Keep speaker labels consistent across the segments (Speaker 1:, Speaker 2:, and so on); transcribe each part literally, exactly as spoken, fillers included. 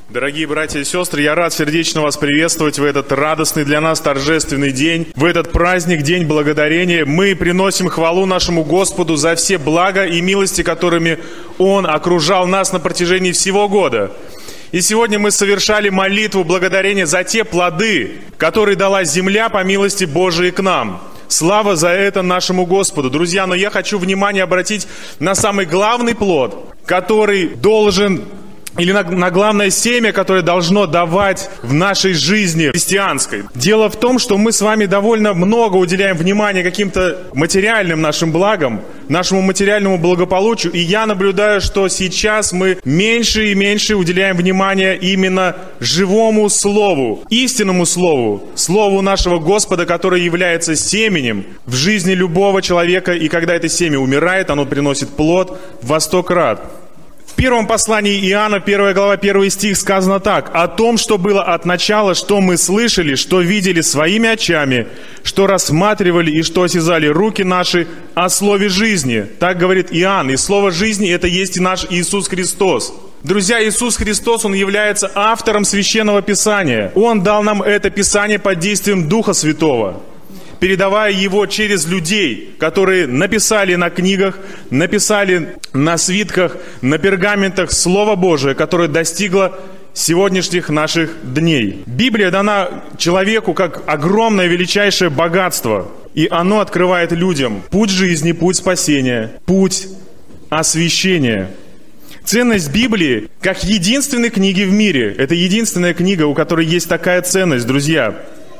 Speaker 1: Дорогие братья и сестры, я рад сердечно вас приветствовать в этот радостный для нас торжественный день, в этот праздник, День Благодарения. Мы приносим хвалу нашему Господу за все блага и милости, которыми Он окружал нас на протяжении всего года. И сегодня мы совершали молитву благодарения за те плоды, которые дала земля по милости Божией к нам. Слава за это нашему Господу. Друзья, но я хочу внимание обратить на самый главный плод, который должен... Или на, на главное семя, которое должно давать в нашей жизни христианской. Дело в том, что мы с вами довольно много уделяем внимания каким-то материальным нашим благам, нашему материальному благополучию. И я наблюдаю, что сейчас мы меньше и меньше уделяем внимания именно живому слову, истинному слову, слову нашего Господа, которое является семенем в жизни любого человека. И когда это семя умирает, оно приносит плод во сто крат. В первом послании Иоанна, первая глава, первый стих сказано так: «О том, что было от начала, что мы слышали, что видели своими очами, что рассматривали и что осязали руки наши о слове жизни». Так говорит Иоанн. И слово жизни — это есть и наш Иисус Христос. Друзья, Иисус Христос, Он является автором Священного Писания. Он дал нам это Писание под действием Духа Святого, передавая его через людей, которые написали на книгах, написали на свитках, на пергаментах Слово Божие, которое достигло сегодняшних наших дней. Библия дана человеку как огромное, величайшее богатство, и оно открывает людям путь жизни, путь спасения, путь освящения. Ценность Библии как единственной книги в мире, это единственная книга, у которой есть такая ценность, друзья.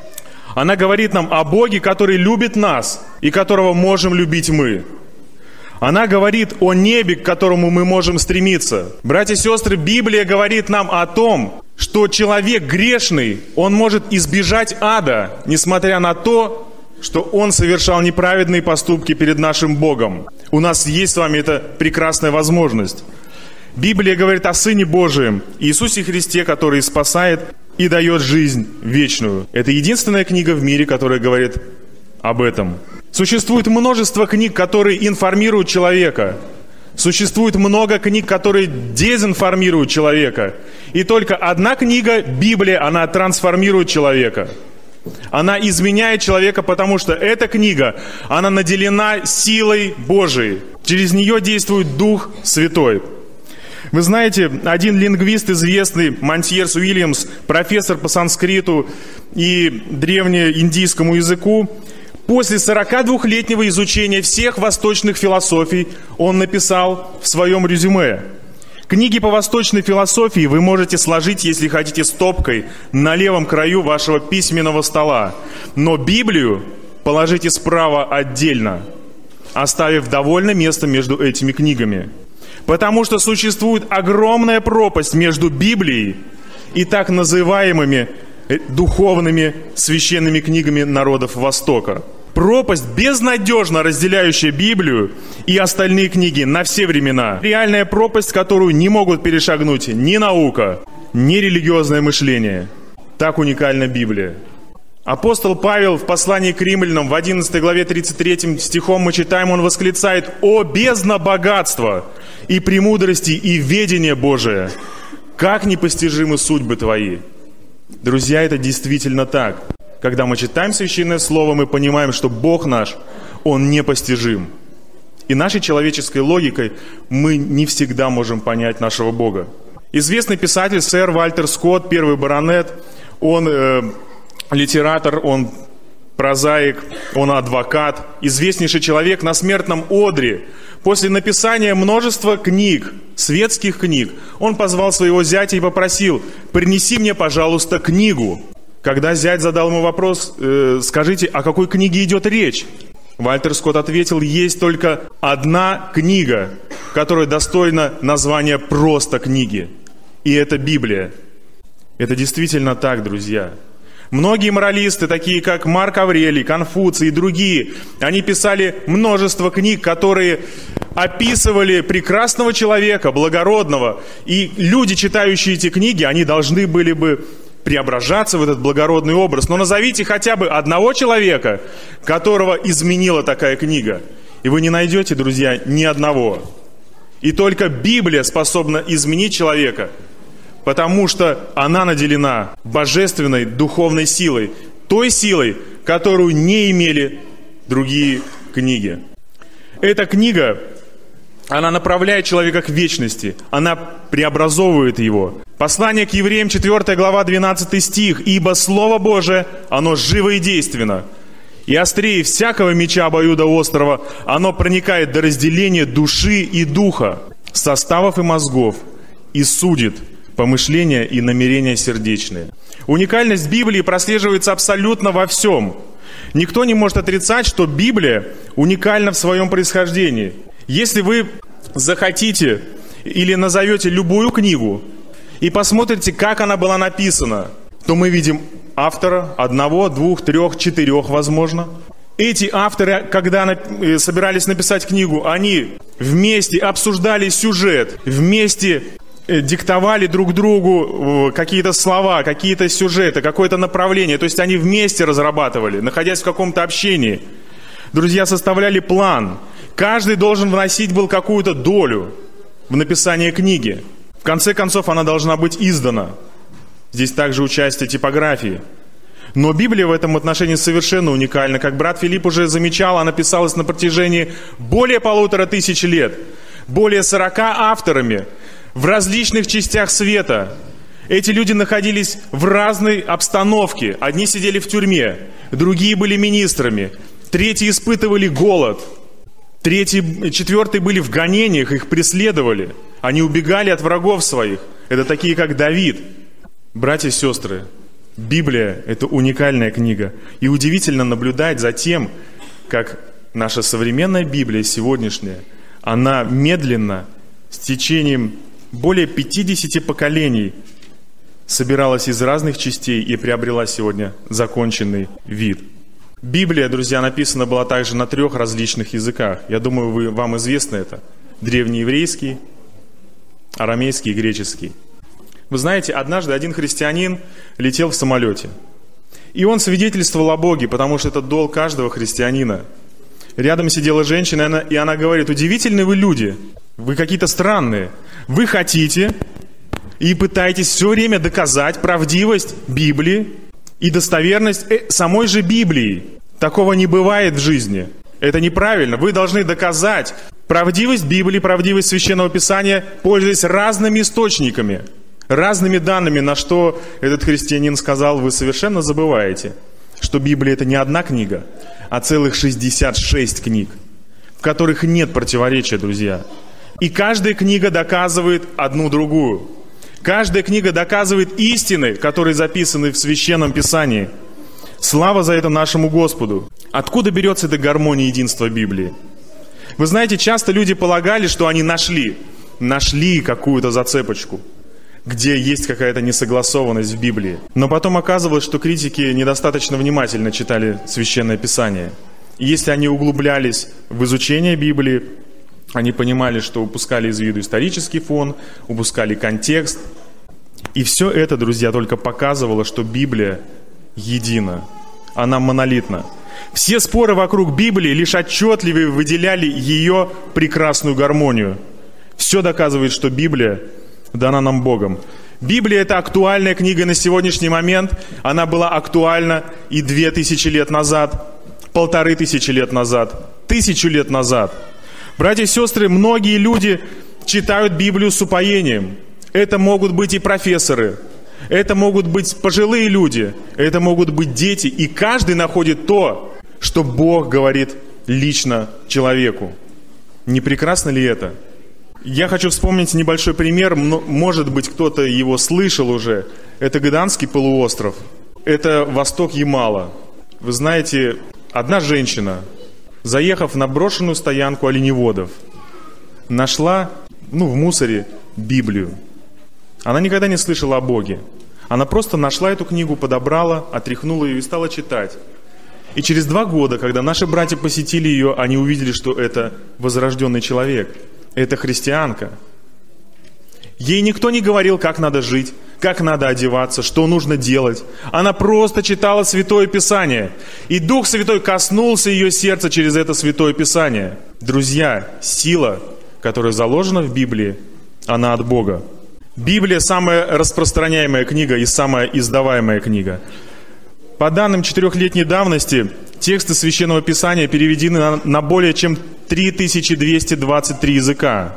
Speaker 1: Она говорит нам о Боге, который любит нас и которого можем любить мы. Она говорит о небе, к которому мы можем стремиться. Братья и сестры, Библия говорит нам о том, что человек грешный, он может избежать ада, несмотря на то, что он совершал неправедные поступки перед нашим Богом. У нас есть с вами эта прекрасная возможность. Библия говорит о Сыне Божием, Иисусе Христе, который спасает и дает жизнь вечную. Это единственная книга в мире, которая говорит об этом. Существует множество книг, которые информируют человека. Существует много книг, которые дезинформируют человека. И только одна книга, Библия, она трансформирует человека. Она изменяет человека, потому что эта книга, она наделена силой Божией. Через нее действует Дух Святой. Вы знаете, один лингвист известный, Монтьерс Уильямс, профессор по санскриту и древнеиндийскому языку, после сорокадвухлетнего изучения всех восточных философий он написал в своем резюме: «Книги по восточной философии вы можете сложить, если хотите, стопкой на левом краю вашего письменного стола, но Библию положите справа отдельно, оставив довольно место между этими книгами. Потому что существует огромная пропасть между Библией и так называемыми духовными священными книгами народов Востока. Пропасть, безнадежно разделяющая Библию и остальные книги на все времена. Реальная пропасть, которую не могут перешагнуть ни наука, ни религиозное мышление. Так уникальна Библия». Апостол Павел в послании к Римлянам в одиннадцатой главе тридцать третьим стихом мы читаем, он восклицает: «О бездна богатства и премудрости и ведения Божия! Как непостижимы судьбы твои!» Друзья, это действительно так. Когда мы читаем Священное Слово, мы понимаем, что Бог наш, Он непостижим. И нашей человеческой логикой мы не всегда можем понять нашего Бога. Известный писатель сэр Вальтер Скотт, первый баронет, он... Э, литератор, он прозаик, он адвокат, известнейший человек на смертном одре. После написания множества книг, светских книг, он позвал своего зятя и попросил: «Принеси мне, пожалуйста, книгу». Когда зять задал ему вопрос: э, «Скажите, о какой книге идет речь?», Вальтер Скотт ответил: «Есть только одна книга, которая достойна названия просто книги, и это Библия». Это действительно так, друзья. Многие моралисты, такие как Марк Аврелий, Конфуций и другие, они писали множество книг, которые описывали прекрасного человека, благородного. И люди, читающие эти книги, они должны были бы преображаться в этот благородный образ. Но назовите хотя бы одного человека, которого изменила такая книга. И вы не найдете, друзья, ни одного. И только Библия способна изменить человека потому что она наделена божественной духовной силой, той силой, которую не имели другие книги. Эта книга, она направляет человека к вечности, она преобразовывает его. Послание к евреям, четвёртая глава, двенадцатый стих. «Ибо Слово Божие, оно живо и действенно, и острее всякого меча обоюдоострого, оно проникает до разделения души и духа, составов и мозгов, и судит помышления и намерения сердечные». Уникальность Библии прослеживается абсолютно во всем. Никто не может отрицать, что Библия уникальна в своем происхождении. Если вы захотите или назовете любую книгу и посмотрите, как она была написана, то мы видим автора одного, двух, трех, четырех, возможно. Эти авторы, когда собирались написать книгу, они вместе обсуждали сюжет, вместе диктовали друг другу какие-то слова, какие-то сюжеты, какое-то направление. То есть они вместе разрабатывали, находясь в каком-то общении. Друзья, составляли план. Каждый должен вносить был какую-то долю в написание книги. В конце концов, она должна быть издана. Здесь также участие типографии. Но Библия в этом отношении совершенно уникальна. Как брат Филипп уже замечал, она писалась на протяжении более полутора тысяч лет. Более сорока авторами в различных частях света. Эти люди находились в разной обстановке. Одни сидели в тюрьме, другие были министрами, третьи испытывали голод, третьи, четвертые были в гонениях, их преследовали. Они убегали от врагов своих. Это такие, как Давид. Братья и сестры, Библия – это уникальная книга. И удивительно наблюдать за тем, как наша современная Библия сегодняшняя, она медленно, с течением более пятидесяти поколений, собиралась из разных частей и приобрела сегодня законченный вид. Библия, друзья, написана была также на трех различных языках. Я думаю, вы, вам известно это. Древнееврейский, арамейский и греческий. Вы знаете, однажды один христианин летел в самолете. И он свидетельствовал о Боге, потому что это долг каждого христианина. Рядом сидела женщина, и она, и она говорит: удивительные вы люди, вы какие-то странные. Вы хотите и пытаетесь все время доказать правдивость Библии и достоверность самой же Библии. Такого не бывает в жизни. Это неправильно. Вы должны доказать правдивость Библии, правдивость Священного Писания, пользуясь разными источниками, разными данными, на что этот христианин сказал: вы совершенно забываете, что Библия — это не одна книга, а целых шестьдесят шесть книг, в которых нет противоречия, друзья. И каждая книга доказывает одну другую. Каждая книга доказывает истины, которые записаны в Священном Писании. Слава за это нашему Господу. Откуда берется эта гармония и единство Библии? Вы знаете, часто люди полагали, что они нашли, нашли какую-то зацепочку, где есть какая-то несогласованность в Библии. Но потом оказывалось, что критики недостаточно внимательно читали Священное Писание. И если они углублялись в изучение Библии, они понимали, что упускали из виду исторический фон, упускали контекст. И все это, друзья, только показывало, что Библия едина. Она монолитна. Все споры вокруг Библии лишь отчетливее выделяли ее прекрасную гармонию. Все доказывает, что Библия дана нам Богом. Библия — это актуальная книга на сегодняшний момент. Она была актуальна и две тысячи лет назад, полторы тысячи лет назад, тысячу лет назад. Братья и сестры, многие люди читают Библию с упоением. Это могут быть и профессоры, это могут быть пожилые люди, это могут быть дети. И каждый находит то, что Бог говорит лично человеку. Не прекрасно ли это? Я хочу вспомнить небольшой пример. Может быть, кто-то его слышал уже. Это Гыданский полуостров. Это восток Ямала. Вы знаете, одна женщина, заехав на брошенную стоянку оленеводов, нашла, ну, в мусоре Библию. Она никогда не слышала о Боге. Она просто нашла эту книгу, подобрала, отряхнула ее и стала читать. И через два года, когда наши братья посетили ее, они увидели, что это возрожденный человек. Это христианка. Ей никто не говорил, как надо жить, как надо одеваться, что нужно делать. Она просто читала Святое Писание. И Дух Святой коснулся ее сердца через это Святое Писание. Друзья, сила, которая заложена в Библии, она от Бога. Библия – самая распространяемая книга и самая издаваемая книга. По данным четырехлетней давности, тексты Священного Писания переведены на, на более чем три тысячи двести двадцать три языка.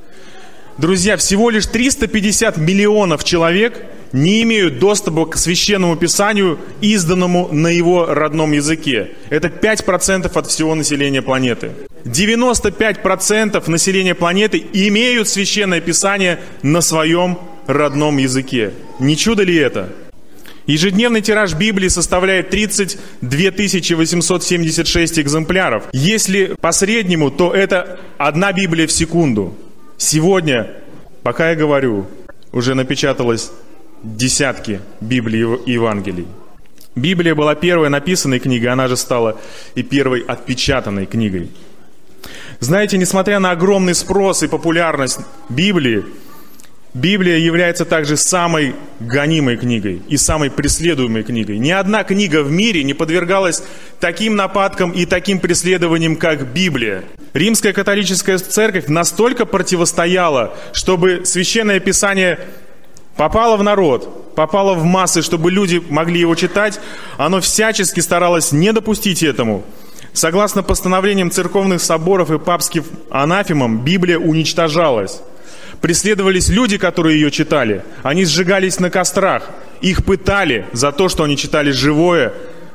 Speaker 1: Друзья, всего лишь триста пятьдесят миллионов человек не имеют доступа к Священному Писанию, изданному на его родном языке. Это пять процентов от всего населения планеты. девяносто пять процентов населения планеты имеют Священное Писание на своем родном языке. Не чудо ли это? Ежедневный тираж Библии составляет тридцать две тысячи восемьсот семьдесят шесть экземпляров. Если по среднему, то это одна Библия в секунду. Сегодня, пока я говорю, уже напечаталось десятки Библий и Евангелий. Библия была первой написанной книгой, она же стала и первой отпечатанной книгой. Знаете, несмотря на огромный спрос и популярность Библии, Библия является также самой гонимой книгой и самой преследуемой книгой. Ни одна книга в мире не подвергалась таким нападкам и таким преследованиям, как Библия. Римская католическая церковь настолько противостояла, чтобы Священное Писание попало в народ, попало в массы, чтобы люди могли его читать, оно всячески старалось не допустить этому. Согласно постановлениям церковных соборов и папским анафемам, Библия уничтожалась. Преследовались люди, которые ее читали. Они сжигались на кострах. Их пытали за то, что они читали живое,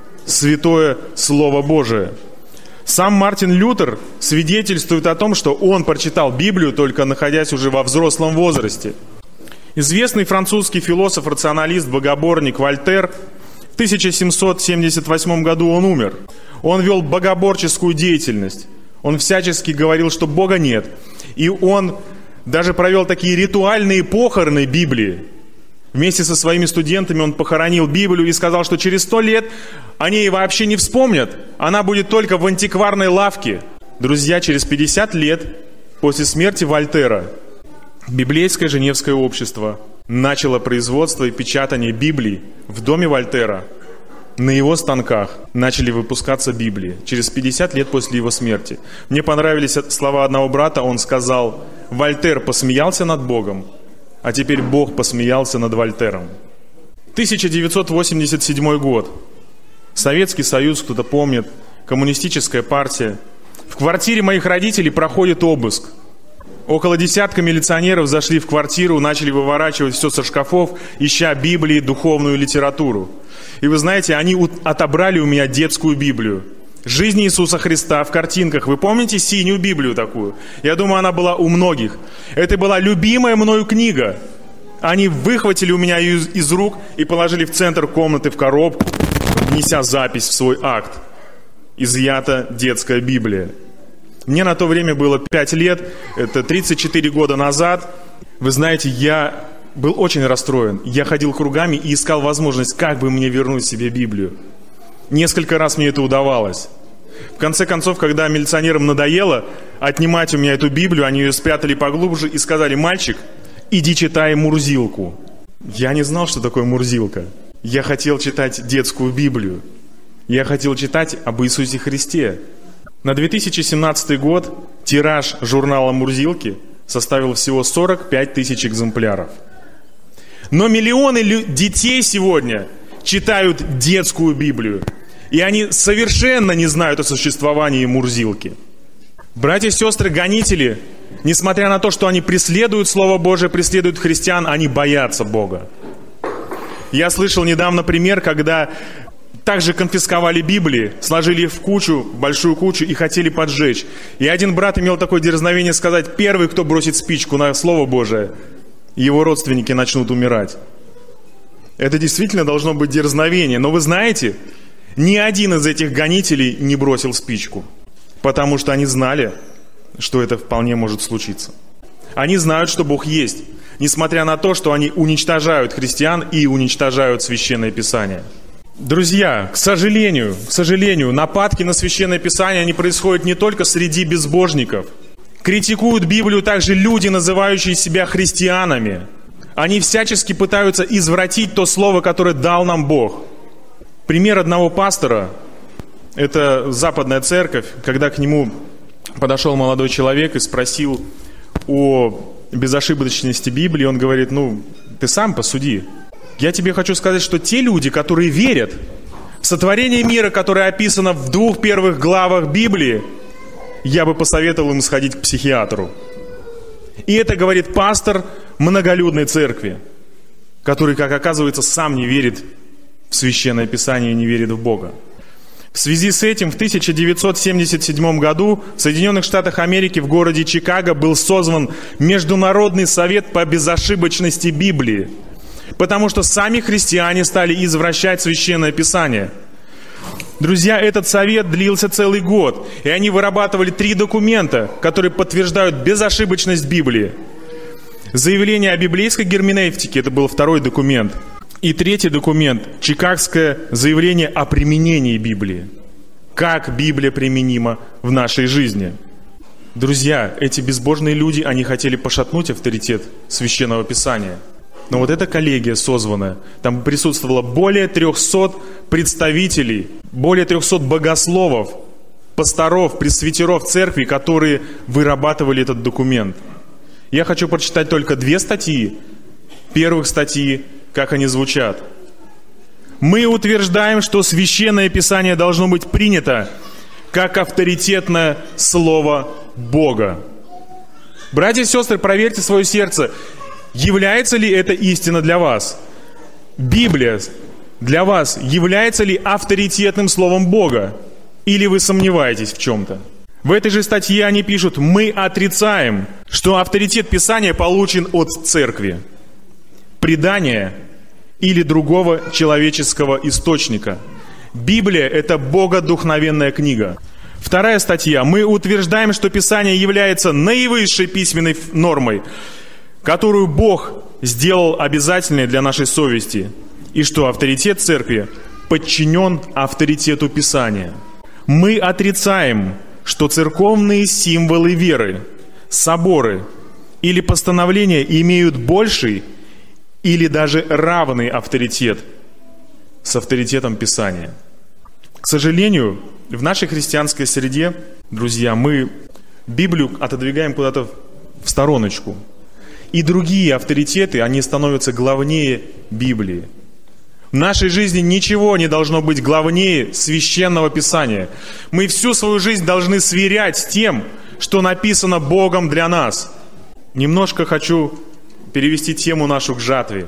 Speaker 1: святое Слово Божие. Сам Мартин Лютер свидетельствует о том, что он прочитал Библию, только находясь уже во взрослом возрасте. Известный французский философ-рационалист, богоборник Вольтер, в тысяча семьсот семьдесят восьмом году он умер. Он вел богоборческую деятельность. Он всячески говорил, что Бога нет. И он даже провел такие ритуальные похороны Библии. Вместе со своими студентами он похоронил Библию и сказал, что через сто лет они ее вообще не вспомнят. Она будет только в антикварной лавке. Друзья, через пятьдесят лет после смерти Вольтера Библейское Женевское общество начало производство и печатание Библии в доме Вольтера. На его станках начали выпускаться Библии через пятьдесят лет после его смерти. Мне понравились слова одного брата, он сказал: «Вольтер посмеялся над Богом, а теперь Бог посмеялся над Вольтером». тысяча девятьсот восемьдесят седьмой год. Советский Союз, кто-то помнит, коммунистическая партия. В квартире моих родителей проходит обыск. Около десятка милиционеров зашли в квартиру, начали выворачивать все со шкафов, ища Библии, духовную литературу. И вы знаете, они отобрали у меня детскую Библию. «Жизнь Иисуса Христа» в картинках. Вы помните синюю Библию такую? Я думаю, она была у многих. Это была любимая мною книга. Они выхватили у меня ее из, из рук и положили в центр комнаты в коробку, внеся запись в свой акт. Изъята детская Библия. Мне на то время было пять лет, это тридцать четыре года назад. Вы знаете, я был очень расстроен. Я ходил кругами и искал возможность, как бы мне вернуть себе Библию. Несколько раз мне это удавалось. В конце концов, когда милиционерам надоело отнимать у меня эту Библию, они ее спрятали поглубже и сказали: «Мальчик, иди читай Мурзилку». Я не знал, что такое Мурзилка. Я хотел читать детскую Библию. Я хотел читать об Иисусе Христе. На две тысячи семнадцатый год тираж журнала «Мурзилки» составил всего сорок пять тысяч экземпляров. Но миллионы лю- детей сегодня читают детскую Библию. И они совершенно не знают о существовании Мурзилки. Братья и сестры, гонители, несмотря на то, что они преследуют Слово Божие, преследуют христиан, они боятся Бога. Я слышал недавно пример, когда также конфисковали Библии, сложили их в кучу, в большую кучу и хотели поджечь. И один брат имел такое дерзновение сказать: первый, кто бросит спичку на Слово Божие, его родственники начнут умирать. Это действительно должно быть дерзновение. Но вы знаете, ни один из этих гонителей не бросил спичку, потому что они знали, что это вполне может случиться. Они знают, что Бог есть, несмотря на то, что они уничтожают христиан и уничтожают Священное Писание. Друзья, к сожалению, к сожалению, нападки на Священное Писание, они происходят не только среди безбожников. Критикуют Библию также люди, называющие себя христианами. Они всячески пытаются извратить то слово, которое дал нам Бог. Пример одного пастора, это западная церковь, когда к нему подошел молодой человек и спросил о безошибочности Библии, он говорит: ну, ты сам посуди. Я тебе хочу сказать, что те люди, которые верят в сотворение мира, которое описано в двух первых главах Библии, я бы посоветовал им сходить к психиатру. И это говорит пастор многолюдной церкви, который, как оказывается, сам не верит в Священное Писание и не верит в Бога. В связи с этим в тысяча девятьсот семьдесят седьмом году в Соединенных Штатах Америки в городе Чикаго был создан Международный совет по безошибочности Библии, потому что сами христиане стали извращать Священное Писание. Друзья, этот совет длился целый год, и они вырабатывали три документа, которые подтверждают безошибочность Библии. Заявление о библейской герменевтике – это был второй документ. И третий документ – Чикагское заявление о применении Библии. Как Библия применима в нашей жизни. Друзья, эти безбожные люди, они хотели пошатнуть авторитет Священного Писания. Но вот эта коллегия созванная, там присутствовало более трехсот представителей, более трехсот богословов, пасторов, пресвитеров церкви, которые вырабатывали этот документ. Я хочу прочитать только две статьи. Первых статьи, как они звучат. Мы утверждаем, что Священное Писание должно быть принято как авторитетное Слово Бога. Братья и сестры, проверьте свое сердце. Является ли это истина для вас? Библия для вас является ли авторитетным Словом Бога? Или вы сомневаетесь в чем-то? В этой же статье они пишут: мы отрицаем, что авторитет Писания получен от церкви, предания или другого человеческого источника. Библия – это богодухновенная книга. Вторая статья. Мы утверждаем, что Писание является наивысшей письменной нормой, которую Бог сделал обязательной для нашей совести, и что авторитет церкви подчинен авторитету Писания. Мы отрицаем, что церковные символы веры, соборы или постановления имеют больший или даже равный авторитет с авторитетом Писания. К сожалению, в нашей христианской среде, друзья, мы Библию отодвигаем куда-то в стороночку. И другие авторитеты, они становятся главнее Библии. В нашей жизни ничего не должно быть главнее Священного Писания. Мы всю свою жизнь должны сверять с тем, что написано Богом для нас. Немножко хочу перевести тему нашу к жатве.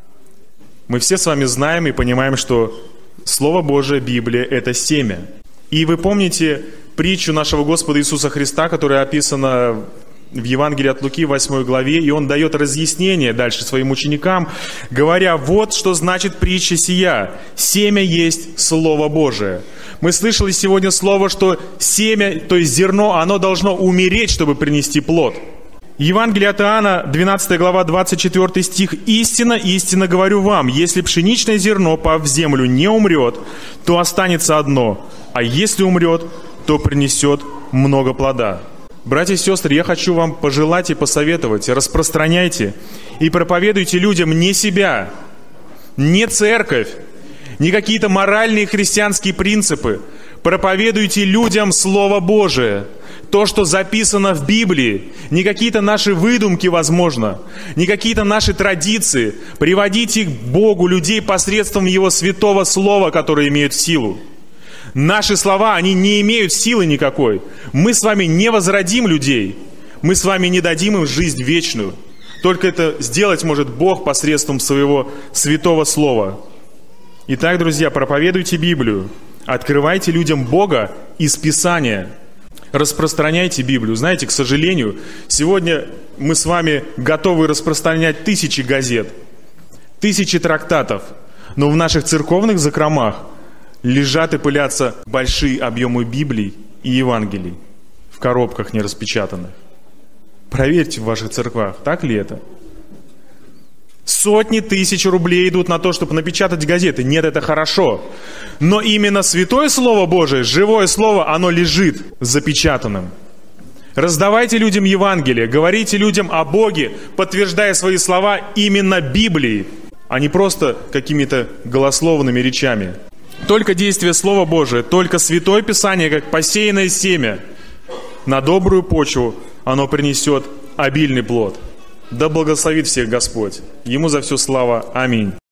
Speaker 1: Мы все с вами знаем и понимаем, что Слово Божие, Библия – это семя. И вы помните притчу нашего Господа Иисуса Христа, которая описана в Евангелии от Луки, восьмой главе, и Он дает разъяснение дальше своим ученикам, говоря: вот что значит притча сия. Семя есть Слово Божие. Мы слышали сегодня слово, что семя, то есть зерно, оно должно умереть, чтобы принести плод. Евангелие от Иоанна, двенадцатая глава, двадцать четвёртый стих. «Истинно, истинно говорю вам, если пшеничное зерно, пав в землю, не умрет, то останется одно, а если умрет, то принесет много плода». Братья и сестры, я хочу вам пожелать и посоветовать: распространяйте и проповедуйте людям не себя, не церковь, не какие-то моральные христианские принципы. Проповедуйте людям Слово Божие, то, что записано в Библии, не какие-то наши выдумки, возможно, не какие-то наши традиции. Приводите к Богу людей посредством Его святого Слова, которое имеет силу. Наши слова, они не имеют силы никакой. Мы с вами не возродим людей. Мы с вами не дадим им жизнь вечную. Только это сделать может Бог посредством своего святого слова. Итак, друзья, проповедуйте Библию. Открывайте людям Бога из Писания. Распространяйте Библию. Знаете, к сожалению, сегодня мы с вами готовы распространять тысячи газет, тысячи трактатов. Но в наших церковных закромах лежат и пылятся большие объемы Библий и Евангелий в коробках нераспечатанных. Проверьте в ваших церквах, так ли это? Сотни тысяч рублей идут на то, чтобы напечатать газеты. Нет, это хорошо. Но именно Святое Слово Божие, живое Слово, оно лежит запечатанным. Раздавайте людям Евангелие, говорите людям о Боге, подтверждая свои слова именно Библией, а не просто какими-то голословными речами. Только действие Слова Божия, только Святое Писание, как посеянное семя, на добрую почву оно принесет обильный плод. Да благословит всех Господь. Ему за все слава. Аминь.